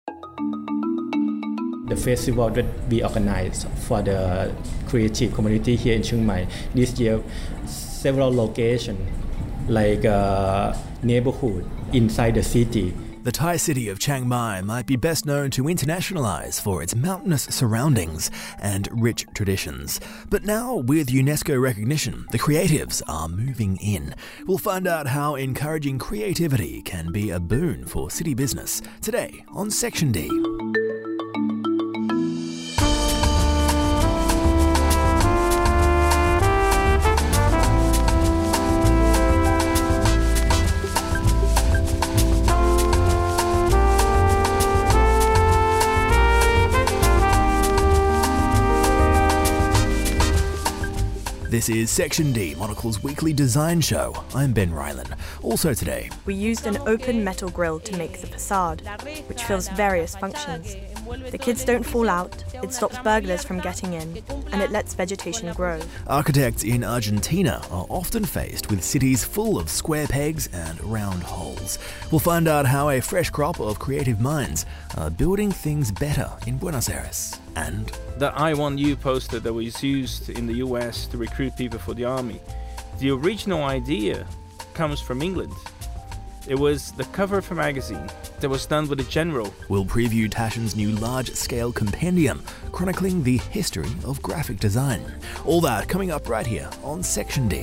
The festival that we organized for the creative community here in Chiang Mai this year, several locations like neighborhood inside the city. The Thai city of Chiang Mai might be best known to internationalize for its mountainous surroundings and rich traditions. But now, with UNESCO recognition, the creatives are moving in. We'll find out how encouraging creativity can be a boon for city business today on Section D. This is Section D, Monocle's weekly design show. I'm Ben Rylan. Also today, we used an open metal grille to make the facade, which fills various functions. The kids don't fall out, it stops burglars from getting in, and it lets vegetation grow. Architects in Argentina are often faced with cities full of square pegs and round holes. We'll find out how a fresh crop of creative minds are building things better in Buenos Aires. And the I Want You poster that was used in the US to recruit people for the army, the original idea comes from England. It was the cover of a magazine that was done with a general. We'll preview Taschen's new large-scale compendium chronicling the history of graphic design. All that coming up right here on Section D.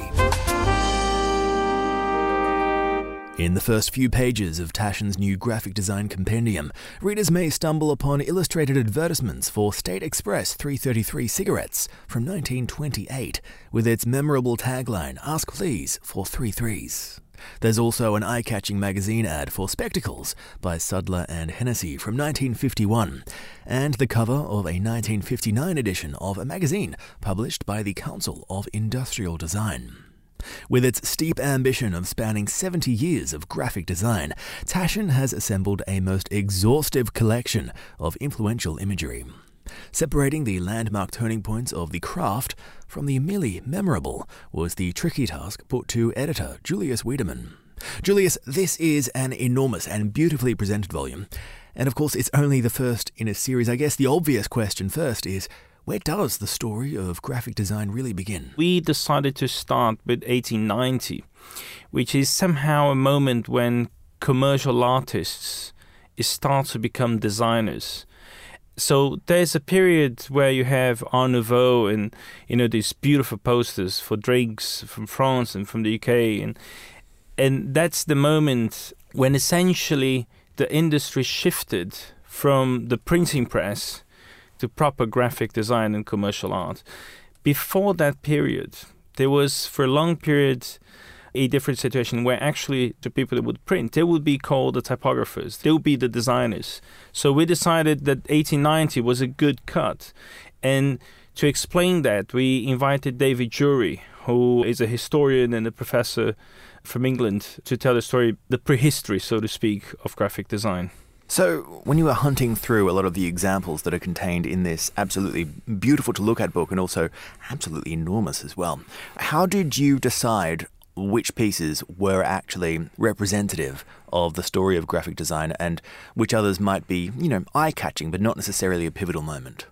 In the first few pages of Taschen's new graphic design compendium, readers may stumble upon illustrated advertisements for State Express 333 cigarettes from 1928, with its memorable tagline, "Ask please for 3 threes." There's also an eye-catching magazine ad for Spectacles by Sudler and Hennessy from 1951, and the cover of a 1959 edition of a magazine published by the Council of Industrial Design. With its steep ambition of spanning 70 years of graphic design, Taschen has assembled a most exhaustive collection of influential imagery. Separating the landmark turning points of the craft from the merely memorable was the tricky task put to editor Julius Wiedemann. Julius, this is an enormous and beautifully presented volume, and of course it's only the first in a series. I guess the obvious question first is, where does the story of graphic design really begin? We decided to start with 1890, which is somehow a moment when commercial artists start to become designers. So there's a period where you have Art Nouveau and, these beautiful posters for drinks from France and from the UK. And that's the moment when essentially the industry shifted from the printing press to proper graphic design and commercial art. Before that period, there was for a long period a different situation where actually the people that would print, they would be called the typographers. They would be the designers. So we decided that 1890 was a good cut. And to explain that, we invited David Jury, who is a historian and a professor from England, to tell the story, the prehistory, so to speak, of graphic design. So, when you were hunting through a lot of the examples that are contained in this absolutely beautiful to look at book and also absolutely enormous as well, how did you decide which pieces were actually representative of the story of graphic design and which others might be, eye-catching but not necessarily a pivotal moment?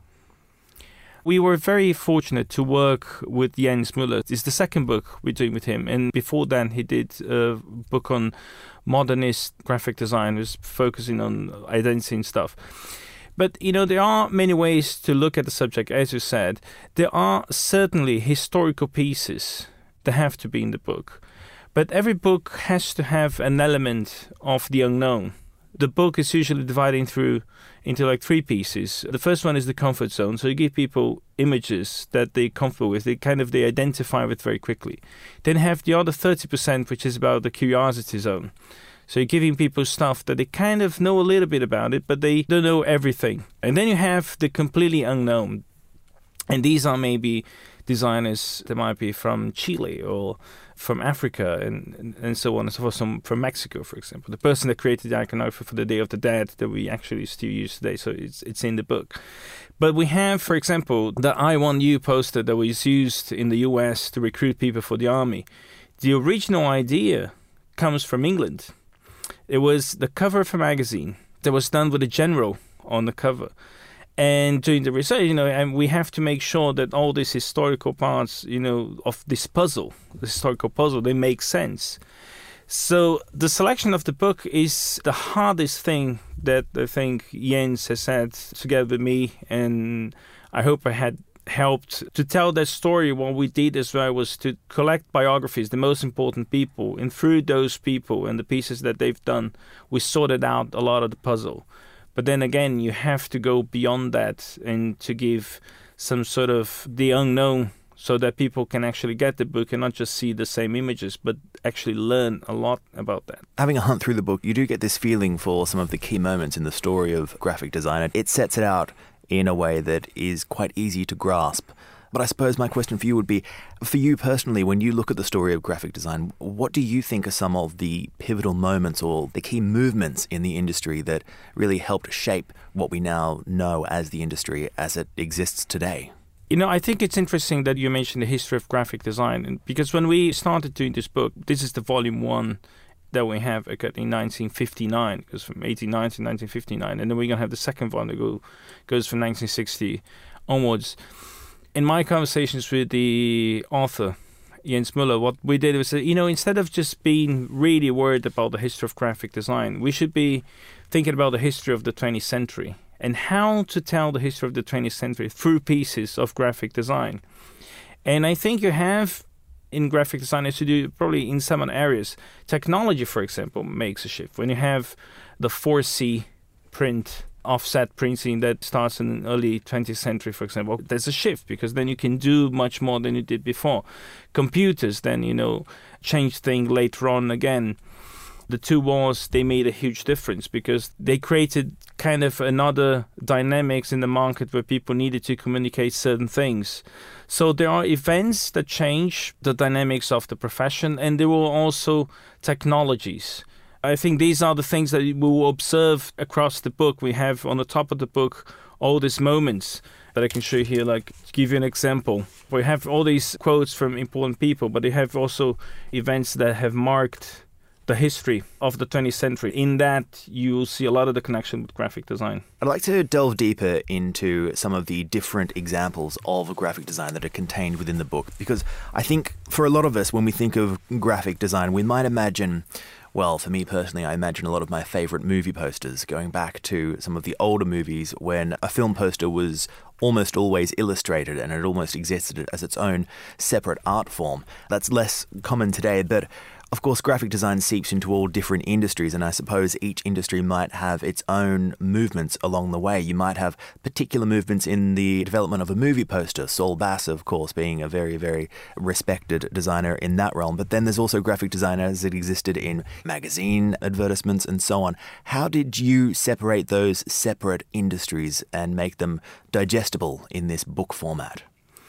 We were very fortunate to work with Jens Müller. It's the second book we're doing with him. And before then, he did a book on modernist graphic design, was focusing on identity and stuff. But, there are many ways to look at the subject. As you said, there are certainly historical pieces that have to be in the book. But every book has to have an element of the unknown. The book is usually divided into like 3 pieces. The first one is the comfort zone. So you give people images that they're comfortable with. They identify with very quickly. Then have the other 30%, which is about the curiosity zone. So you're giving people stuff that they kind of know a little bit about it, but they don't know everything. And then you have the completely unknown. And these are maybe designers that might be from Chile or from Africa and so on and so forth, from Mexico, for example. The person that created the iconography for the Day of the Dead that we actually still use today, so it's in the book. But we have, for example, the I Want You poster that was used in the US to recruit people for the army. The original idea comes from England. It was the cover of a magazine that was done with a general on the cover. And doing the research, and we have to make sure that all these historical parts, of this puzzle, the historical puzzle, they make sense. So the selection of the book is the hardest thing that I think Jens has had together with me, and I hope I had helped to tell that story. What we did as well was to collect biographies, the most important people, and through those people and the pieces that they've done, we sorted out a lot of the puzzle. But then again, you have to go beyond that and to give some sort of the unknown so that people can actually get the book and not just see the same images, but actually learn a lot about that. Having a hunt through the book, you do get this feeling for some of the key moments in the story of graphic design. It sets it out in a way that is quite easy to grasp. But I suppose my question for you would be, for you personally, when you look at the story of graphic design, what do you think are some of the pivotal moments or the key movements in the industry that really helped shape what we now know as the industry as it exists today? I think it's interesting that you mentioned the history of graphic design, because when we started doing this book, this is the volume 1 that we have in 1959, it goes from 1890 to 1959, and then we're going to have the second one that goes from 1960 onwards. In my conversations with the author, Jens Müller, what we did was, instead of just being really worried about the history of graphic design, we should be thinking about the history of the 20th century and how to tell the history of the 20th century through pieces of graphic design. And I think you have in graphic design is to do probably in some areas. Technology, for example, makes a shift. When you have the 4C print, offset printing that starts in the early 20th century, for example, there's a shift because then you can do much more than you did before. Computers then, change things later on again. The two wars, they made a huge difference because they created kind of another dynamics in the market where people needed to communicate certain things. So there are events that change the dynamics of the profession, and there were also technologies. I think these are the things that we will observe across the book. We have on the top of the book all these moments that I can show you here, like to give you an example. We have all these quotes from important people, but they have also events that have marked the history of the 20th century. In that, you will see a lot of the connection with graphic design. I'd like to delve deeper into some of the different examples of graphic design that are contained within the book, because I think for a lot of us, when we think of graphic design, we might imagine, well, for me personally, I imagine a lot of my favourite movie posters, going back to some of the older movies when a film poster was almost always illustrated and it almost existed as its own separate art form. That's less common today, but of course, graphic design seeps into all different industries, and I suppose each industry might have its own movements along the way. You might have particular movements in the development of a movie poster, Saul Bass, of course, being a very, very respected designer in that realm. But then there's also graphic designers that existed in magazine advertisements and so on. How did you separate those separate industries and make them digestible in this book format?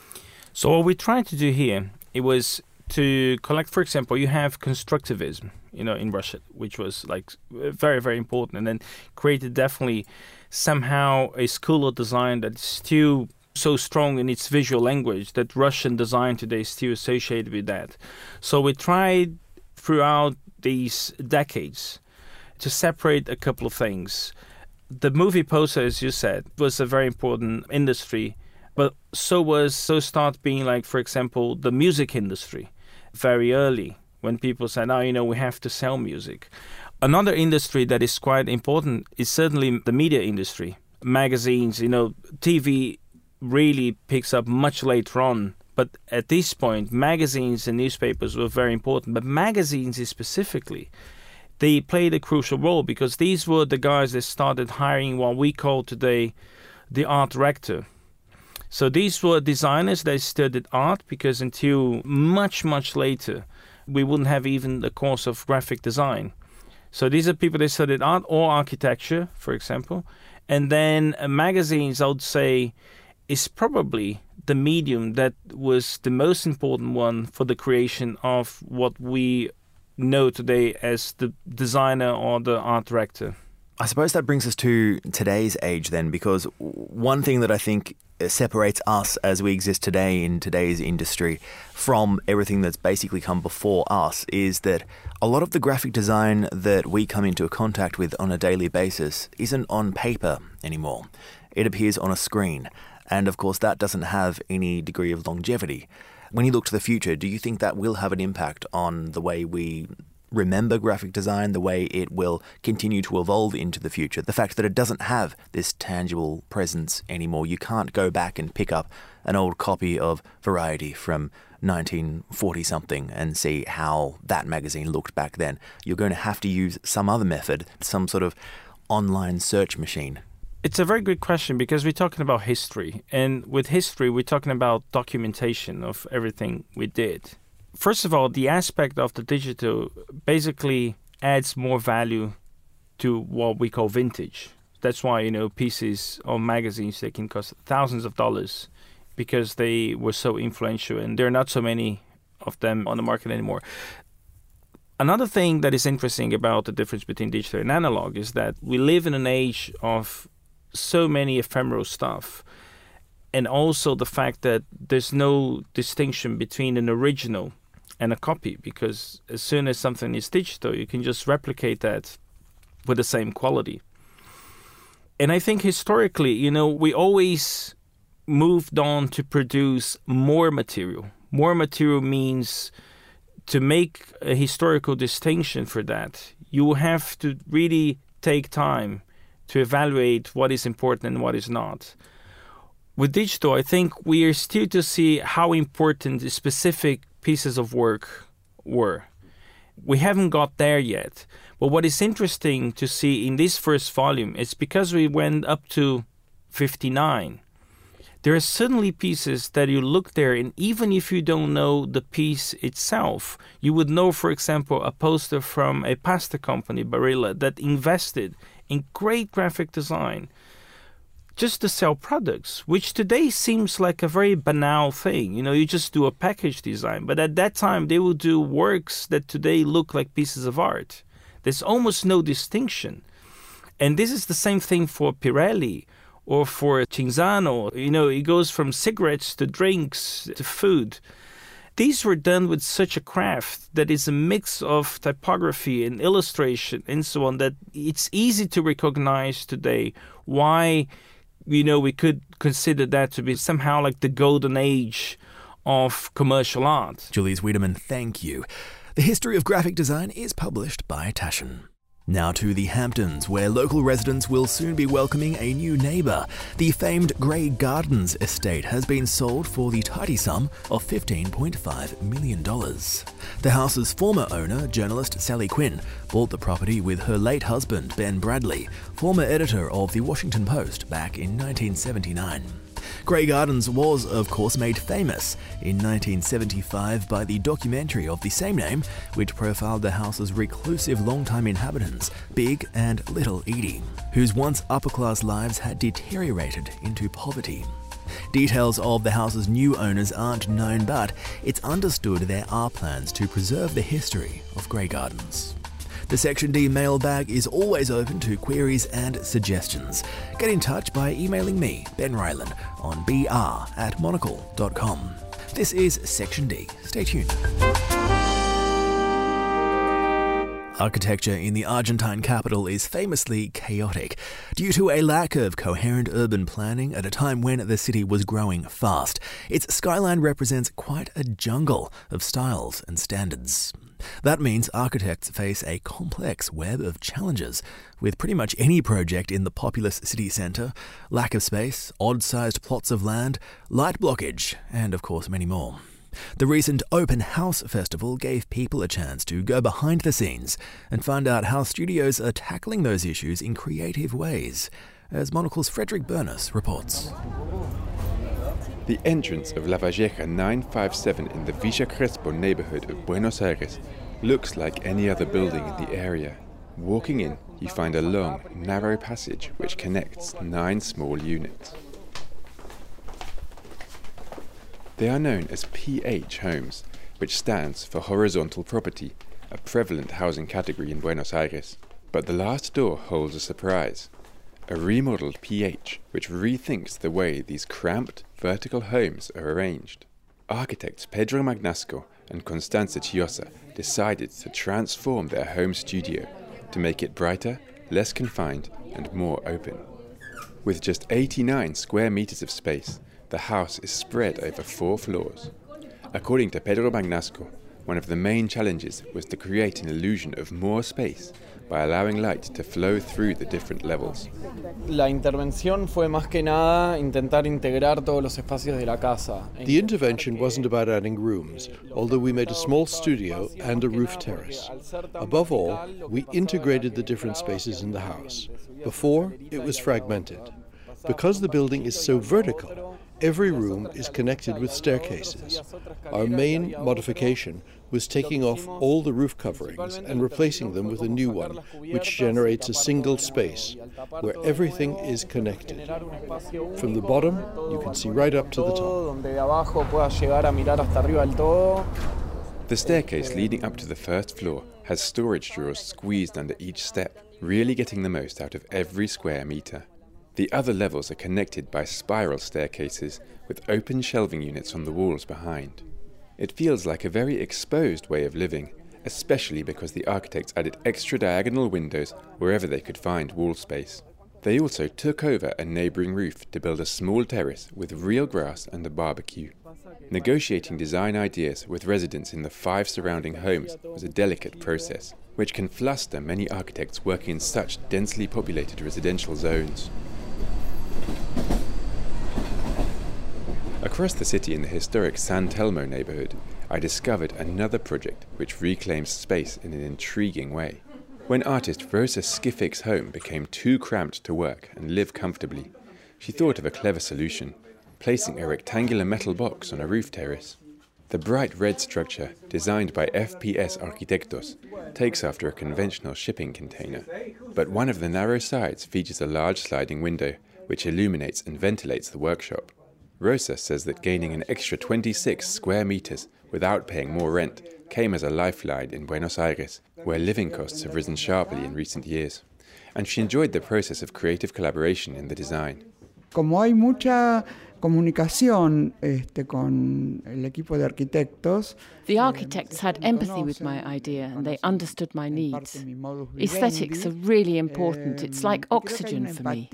So what we tried to do here, it was to collect, for example, you have constructivism, in Russia, which was like very, very important, and then created definitely somehow a school of design that's still so strong in its visual language that Russian design today is still associated with that. So we tried throughout these decades to separate a couple of things. The movie poster, as you said, was a very important industry, but so started being, like, for example, the music industry very early, when people said, we have to sell music. Another industry that is quite important is certainly the media industry. Magazines, TV really picks up much later on. But at this point, magazines and newspapers were very important. But magazines specifically, they played a crucial role because these were the guys that started hiring what we call today the art director. So these were designers that studied art, because until much, much later, we wouldn't have even the course of graphic design. So these are people that studied art or architecture, for example. And then magazines, I would say, is probably the medium that was the most important one for the creation of what we know today as the designer or the art director. I suppose that brings us to today's age then, because one thing that I think separates us as we exist today in today's industry from everything that's basically come before us is that a lot of the graphic design that we come into contact with on a daily basis isn't on paper anymore. It appears on a screen. And of course, that doesn't have any degree of longevity. When you look to the future, do you think that will have an impact on the way we remember graphic design, the way it will continue to evolve into the future? The fact that it doesn't have this tangible presence anymore. You can't go back and pick up an old copy of Variety from 1940-something and see how that magazine looked back then. You're going to have to use some other method, some sort of online search machine. It's a very good question because we're talking about history. And with history, we're talking about documentation of everything we did. First of all, the aspect of the digital basically adds more value to what we call vintage. That's why, pieces of magazines, they can cost thousands of dollars because they were so influential, and there are not so many of them on the market anymore. Another thing that is interesting about the difference between digital and analog is that we live in an age of so many ephemeral stuff, and also the fact that there's no distinction between an original and a copy, because as soon as something is digital, you can just replicate that with the same quality. And I think historically, we always moved on to produce more material. More material means to make a historical distinction for that, you have to really take time to evaluate what is important and what is not. With digital, I think we are still to see how important the specific pieces of work were. We haven't got there yet. But what is interesting to see in this first volume is because we went up to 59, there are suddenly pieces that you look there, and even if you don't know the piece itself, you would know, for example, a poster from a pasta company, Barilla, that invested in great graphic design just to sell products, which today seems like a very banal thing. You just do a package design. But at that time, they would do works that today look like pieces of art. There's almost no distinction. And this is the same thing for Pirelli or for Cinzano. It goes from cigarettes to drinks to food. These were done with such a craft that is a mix of typography and illustration and so on that it's easy to recognize today why we could consider that to be somehow like the golden age of commercial art. Julius Wiedemann, thank you. The History of Graphic Design is published by Taschen. Now to the Hamptons, where local residents will soon be welcoming a new neighbour. The famed Grey Gardens estate has been sold for the tidy sum of $15.5 million. The house's former owner, journalist Sally Quinn, bought the property with her late husband, Ben Bradley, former editor of The Washington Post, back in 1979. Grey Gardens was, of course, made famous in 1975 by the documentary of the same name, which profiled the house's reclusive longtime inhabitants, Big and Little Edie, whose once upper-class lives had deteriorated into poverty. Details of the house's new owners aren't known, but it's understood there are plans to preserve the history of Grey Gardens. The Section D mailbag is always open to queries and suggestions. Get in touch by emailing me, Ben Ryland, on br@monocle.com. This is Section D. Stay tuned. Architecture in the Argentine capital is famously chaotic due to a lack of coherent urban planning at a time when the city was growing fast. Its skyline represents quite a jungle of styles and standards. That means architects face a complex web of challenges with pretty much any project in the populous city centre: lack of space, odd-sized plots of land, light blockage, and of course many more. The recent Open House Festival gave people a chance to go behind the scenes and find out how studios are tackling those issues in creative ways, as Monocle's Frederick Burness reports. The entrance of La Valleja 957 in the Villa Crespo neighborhood of Buenos Aires looks like any other building in the area. Walking in, you find a long, narrow passage which connects 9 small units. They are known as PH homes, which stands for horizontal property, a prevalent housing category in Buenos Aires. But the last door holds a surprise. a remodeled PH which rethinks the way these cramped, vertical homes are arranged. Architects Pedro Magnasco and Constanza Chiosa decided to transform their home studio to make it brighter, less confined, and more open. With just 89 square meters of space, the house is spread over 4 floors. According to Pedro Magnasco, one of the main challenges was to create an illusion of more space by allowing light to flow through the different levels. La intervención fue más que nada intentar integrar todos los espacios de la casa. The intervention wasn't about adding rooms, although we made a small studio and a roof terrace. Above all, we integrated the different spaces in the house. Before, it was fragmented. Because the building is so vertical, every room is connected with staircases. Our main modification was taking off all the roof coverings and replacing them with a new one, which generates a single space where everything is connected. From the bottom, you can see right up to the top. The staircase leading up to the first floor has storage drawers squeezed under each step, really getting the most out of every square meter. The other levels are connected by spiral staircases with open shelving units on the walls behind. It feels like a very exposed way of living, especially because the architects added extra diagonal windows wherever they could find wall space. They also took over a neighbouring roof to build a small terrace with real grass and a barbecue. Negotiating design ideas with residents in the 5 surrounding homes was a delicate process, which can fluster many architects working in such densely populated residential zones. Across the city in the historic San Telmo neighbourhood, I discovered another project which reclaims space in an intriguing way. When artist Rosa Skifik's home became too cramped to work and live comfortably, she thought of a clever solution, placing a rectangular metal box on a roof terrace. The bright red structure, designed by FPS Arquitectos, takes after a conventional shipping container, but one of the narrow sides features a large sliding window which illuminates and ventilates the workshop. Rosa says that gaining an extra 26 square meters without paying more rent came as a lifeline in Buenos Aires, where living costs have risen sharply in recent years, and she enjoyed the process of creative collaboration in the design. Como hay mucha comunicación con el equipo de arquitectos. The architects had empathy with my idea and they understood my needs. Aesthetics are really important. It's like oxygen for me.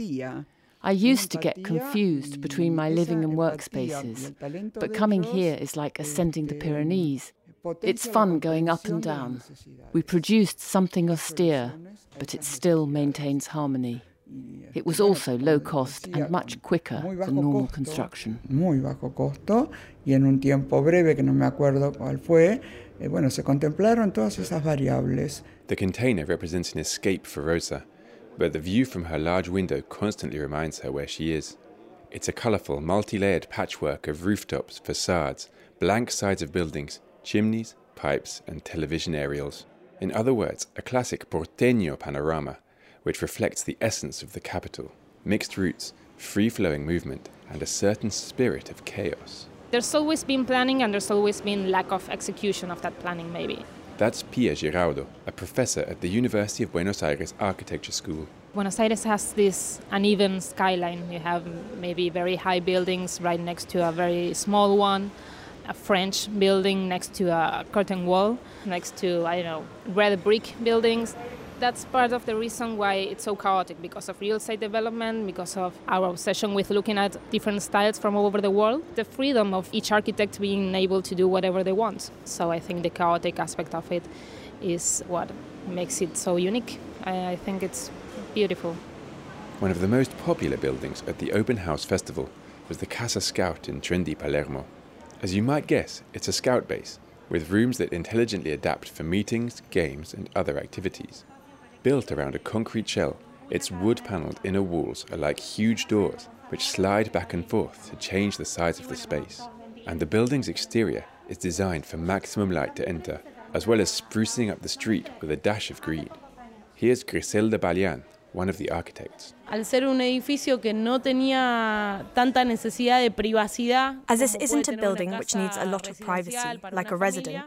I used to get confused between my living and work spaces, but coming here is like ascending the Pyrenees. It's fun going up and down. We produced something austere, but it still maintains harmony. It was also low cost and much quicker than normal construction. Muy bajo costo y en un tiempo breve que no me acuerdo cuál fue, se contemplaron todas esas variables. The container represents an escape for Rosa, but the view from her large window constantly reminds her where she is. It's a colourful, multi-layered patchwork of rooftops, facades, blank sides of buildings, chimneys, pipes and television aerials. In other words, a classic porteño panorama, which reflects the essence of the capital, mixed routes, free-flowing movement and a certain spirit of chaos. There's always been planning and there's always been lack of execution of that planning, maybe. That's Pia Giraudo, a professor at the University of Buenos Aires Architecture School. Buenos Aires has this uneven skyline. You have maybe very high buildings right next to a very small one, a French building next to a curtain wall, next to, red brick buildings. That's part of the reason why it's so chaotic, because of real estate development, because of our obsession with looking at different styles from all over the world, the freedom of each architect being able to do whatever they want. So I think the chaotic aspect of it is what makes it so unique. I think it's beautiful. One of the most popular buildings at the Open House Festival was the Casa Scout in trendy Palermo. As you might guess, it's a scout base, with rooms that intelligently adapt for meetings, games and other activities. Built around a concrete shell, its wood-panelled inner walls are like huge doors which slide back and forth to change the size of the space. And the building's exterior is designed for maximum light to enter, as well as sprucing up the street with a dash of green. Here's Griselda Balian, one of the architects. Al ser un edificio que no tenía tanta necesidad de privacidad. As this isn't a building which needs a lot of privacy, like a residence,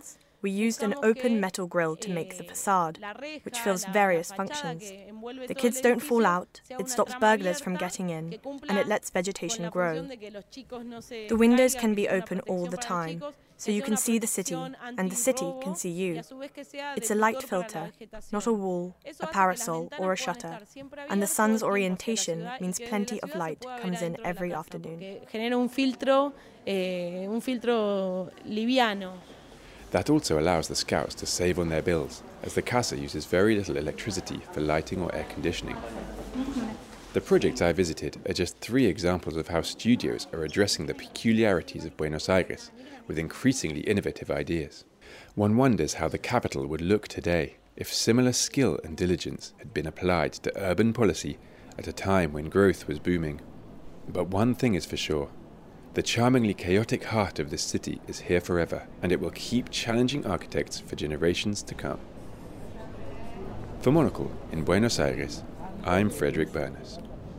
We used an open metal grille to make the facade, which fills various functions. The kids don't fall out, it stops burglars from getting in, and it lets vegetation grow. The windows can be open all the time, so you can see the city, and the city can see you. It's a light filter, not a wall, a parasol, or a shutter, and the sun's orientation means plenty of light comes in every afternoon. That also allows the scouts to save on their bills, as the casa uses very little electricity for lighting or air conditioning. The projects I visited are just 3 examples of how studios are addressing the peculiarities of Buenos Aires with increasingly innovative ideas. One wonders how the capital would look today if similar skill and diligence had been applied to urban policy at a time when growth was booming. But one thing is for sure. The charmingly chaotic heart of this city is here forever, and it will keep challenging architects for generations to come. For Monocle in Buenos Aires, I'm Frederick Burners.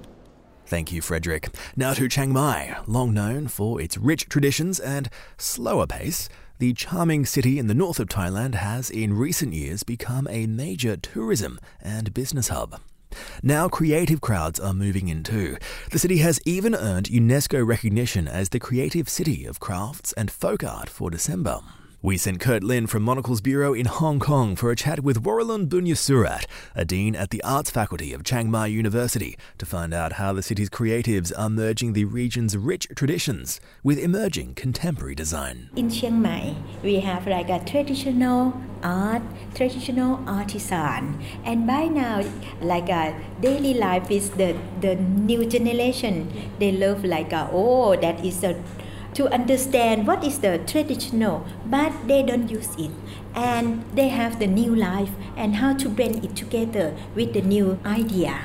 Thank you, Frederick. Now to Chiang Mai, long known for its rich traditions and slower pace. The charming city in the north of Thailand has in recent years become a major tourism and business hub. Now creative crowds are moving in too. The city has even earned UNESCO recognition as the creative city of crafts and folk art for December. We sent Kurt Lin from Monocle's bureau in Hong Kong for a chat with Waralun Bunyasurat, a dean at the Arts Faculty of Chiang Mai University, to find out how the city's creatives are merging the region's rich traditions with emerging contemporary design. In Chiang Mai, we have like a traditional art, traditional artisan, and by now, like a daily life is the new generation. They love like that is a to understand what is the traditional, but they don't use it. And they have the new life and how to blend it together with the new idea.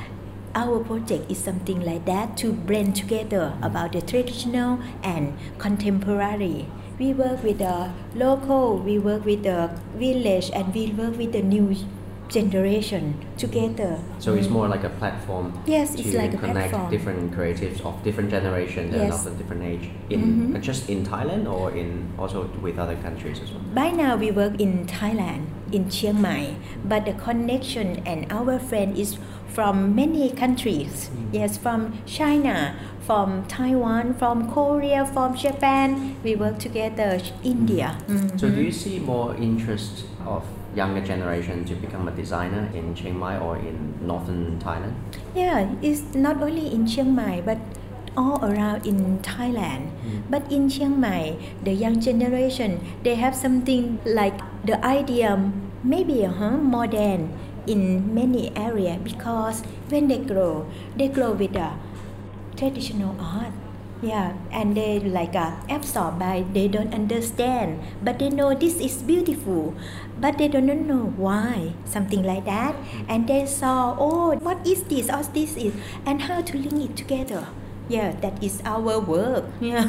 Our project is something like that, to blend together about the traditional and contemporary. We work with the local, we work with the village, and we work with the new generation together. So it's more like a platform. Yes, it's like a connect platform. Different creatives of different generations and of a different age. In just in Thailand or in also with other countries as well. By now we work in Thailand, in Chiang Mai, but the connection and our friend is from many countries. Yes, from China, from Taiwan, from Korea, from Japan. We work together. India. So do you see more interest of younger generation to become a designer in Chiang Mai or in northern Thailand? Yeah, it's not only in Chiang Mai but all around in Thailand. But in Chiang Mai, the young generation, they have something like the idea maybe modern in many areas, because when they grow with the traditional art. Yeah, and they absorbed by, they don't understand, but they know this is beautiful, but they don't know why, something like that. And they saw, what is this, or this is, and how to link it together. Yeah, that is our work. Yeah.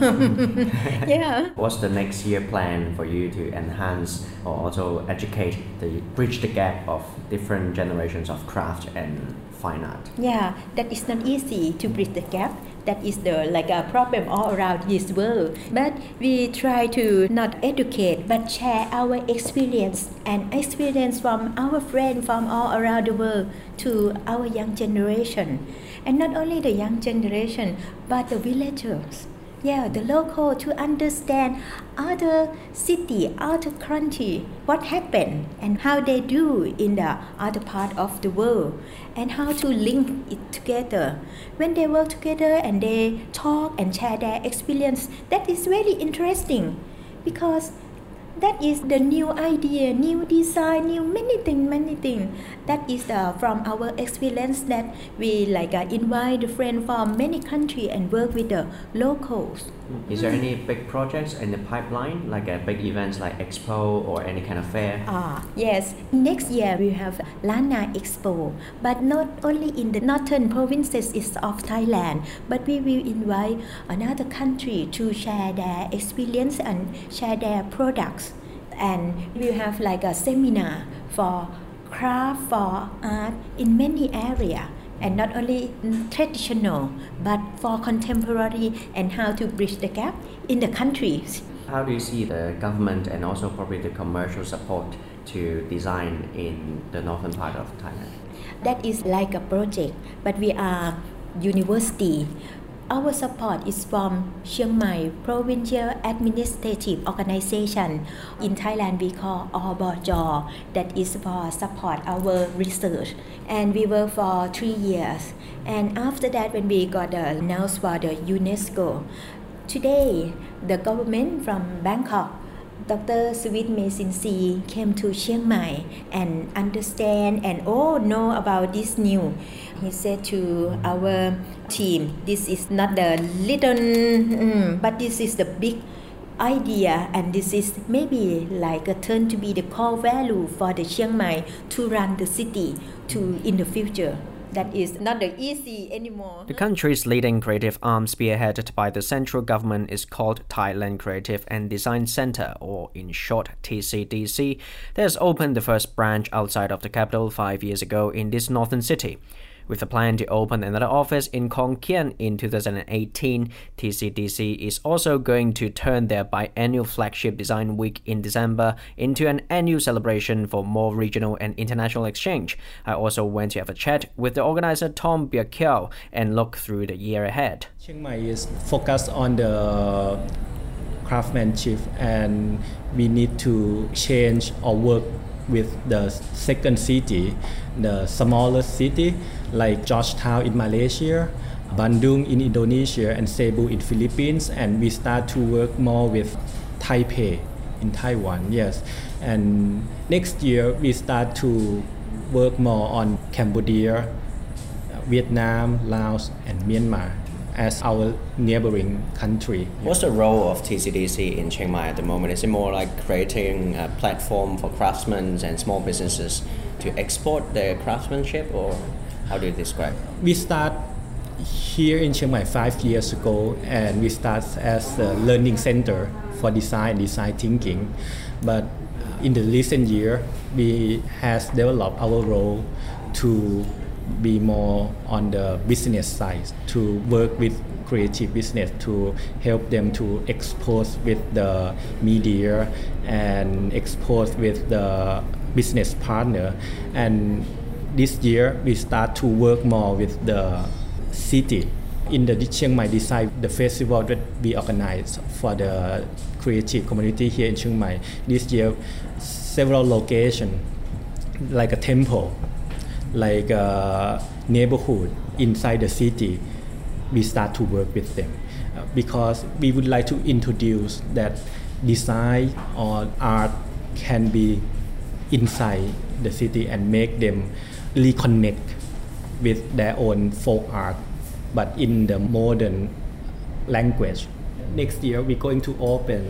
Yeah. What's the next year plan for you to enhance or also educate, bridge the gap of different generations of craft and fine art? Yeah, that is not easy to bridge the gap. That is a problem all around this world. But we try to not educate, but share our experience and experience from our friends from all around the world to our young generation. And not only the young generation, but the villagers. Yeah, the local, to understand other city, other country, what happened and how they do in the other part of the world, and how to link it together. When they work together and they talk and share their experience, that is very interesting, because that is the new idea, new design, new many things. That is from our experience that we invite the friends from many countries and work with the locals. Is there any big projects in the pipeline, like big events like Expo or any kind of fair? Yes. Next year we have Lana Expo, but not only in the northern provinces of Thailand, but we will invite another country to share their experience and share their products. And we have a seminar for craft, for art in many areas. And not only traditional, but for contemporary and how to bridge the gap in the countries. How do you see the government and also probably the commercial support to design in the northern part of Thailand? That is like a project, but we are university. Our support is from Chiang Mai Provincial Administrative Organization. In Thailand, we call OBJ. That is for support our research. And we work for 3 years. And after that, when we got announced for the UNESCO, today the government from Bangkok, Dr. Suvit Mesinsi, came to Chiang Mai and understand and know about this new. He said to our team, this is not the little, but this is the big idea, and this is maybe like a turn to be the core value for the Chiang Mai to run the city in the future. That is not easy anymore. The country's leading creative arm spearheaded by the central government is called Thailand Creative and Design Center, or in short TCDC. They has opened the first branch outside of the capital 5 years ago in this northern city. With a plan to open another office in Khon Kaen in 2018, TCDC is also going to turn their biannual flagship design week in December into an annual celebration for more regional and international exchange. I also went to have a chat with the organizer Tom Bierkiao and look through the year ahead. Chiang Mai is focused on the craftsmanship, and we need to change or work with the second city, the smaller city like Georgetown in Malaysia, Bandung in Indonesia, and Cebu in Philippines, and we start to work more with Taipei in Taiwan. Yes, and next year we start to work more on Cambodia, Vietnam, Laos, and Myanmar as our neighboring country. What's the role of TCDC in Chiang Mai at the moment? Is it more like creating a platform for craftsmen and small businesses to export their craftsmanship, or how do you describe? We start here in Chiang Mai 5 years ago, and we start as a learning center for design thinking. But in the recent year, we has developed our role to be more on the business side, to work with creative business, to help them to expose with the media and expose with the business partner. And this year we start to work more with the city. In the Chiang Mai Design, the festival that we organize for the creative community here in Chiang Mai, this year several locations like a temple, like a neighborhood inside the city, we start to work with them because we would like to introduce that design or art can be inside the city and make them reconnect with their own folk art, but in the modern language. Next year we're going to open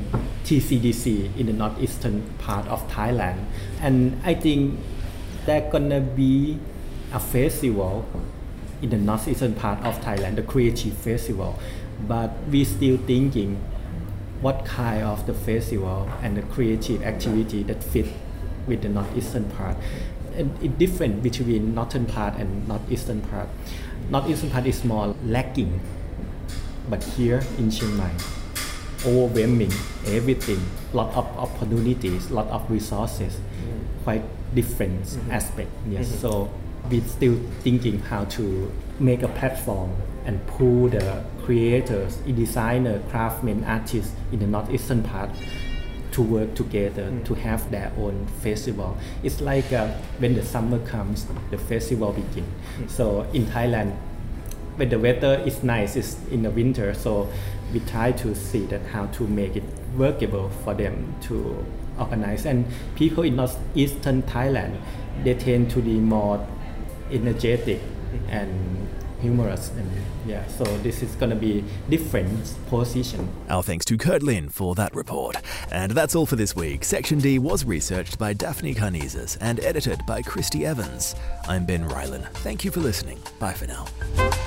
TCDC in the northeastern part of Thailand, and I think there's gonna be a festival in the northeastern part of Thailand, the Creative Festival, but we still thinking what kind of the festival and the creative activity that fit with the northeastern part. And it's different between northern part and northeastern part. Northeastern part is more lacking, but here in Chiang Mai, overwhelming everything, lot of opportunities, lot of resources, quite different aspect. Yes, so we're still thinking how to make a platform and pull the creators, designer, craftsmen, artists in the northeastern part to work together to have their own festival. It's like when the summer comes, the festival begins. So in Thailand, when the weather is nice, it's in the winter, so we try to see that how to make it workable for them to organize. And people in northeastern Thailand, they tend to be more energetic and humorous, and so this is going to be different position. Our thanks to Kurt Lin for that report. And that's all for this week. Section D was researched by Daphne Karnizes and edited by Christy Evans. I'm Ben Ryland. Thank you for listening. Bye for now.